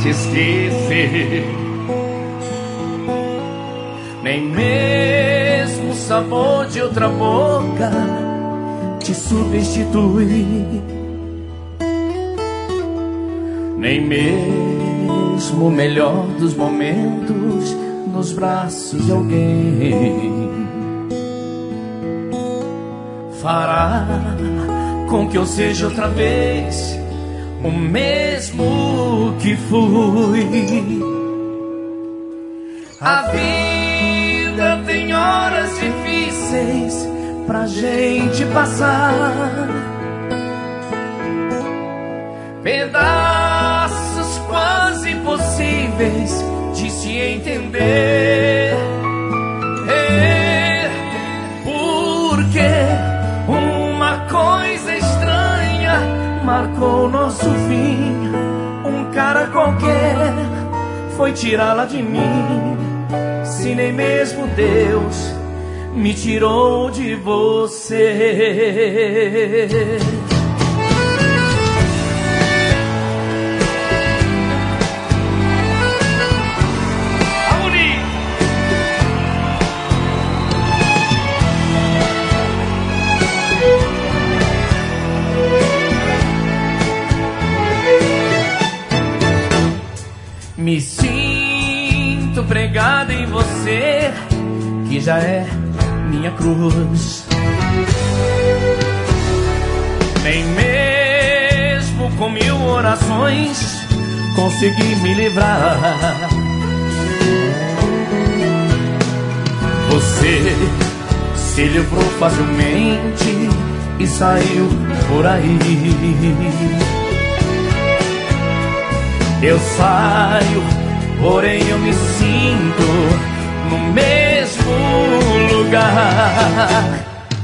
te esquecer. Nem mesmo o sabor de outra boca te substitui. Nem mesmo o melhor dos momentos nos braços de alguém fará com que eu seja outra vez o mesmo que fui. A vida tem horas difíceis pra gente passar, pedaços quase impossíveis de se entender. Porque uma coisa estranha marcou nosso fim. Um cara qualquer foi tirá-la de mim. Se nem mesmo Deus me tirou de você. Me sinto pregada em você, que já é minha cruz. Nem mesmo com 1000 orações consegui me livrar. Você se livrou facilmente e saiu por aí. Eu saio, porém eu me sinto no mesmo lugar.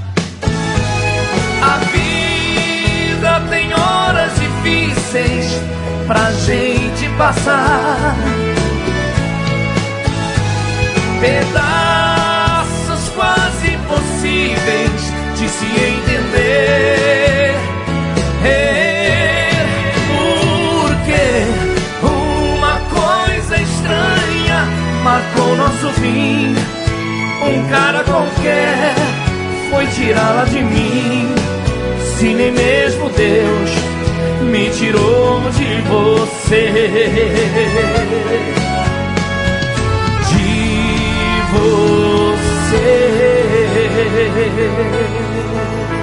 A vida tem horas difíceis pra gente passar, pedaços quase impossíveis de se entender. Marcou nosso fim. Um cara qualquer foi tirá-la de mim. Se nem mesmo Deus me tirou de você. De você.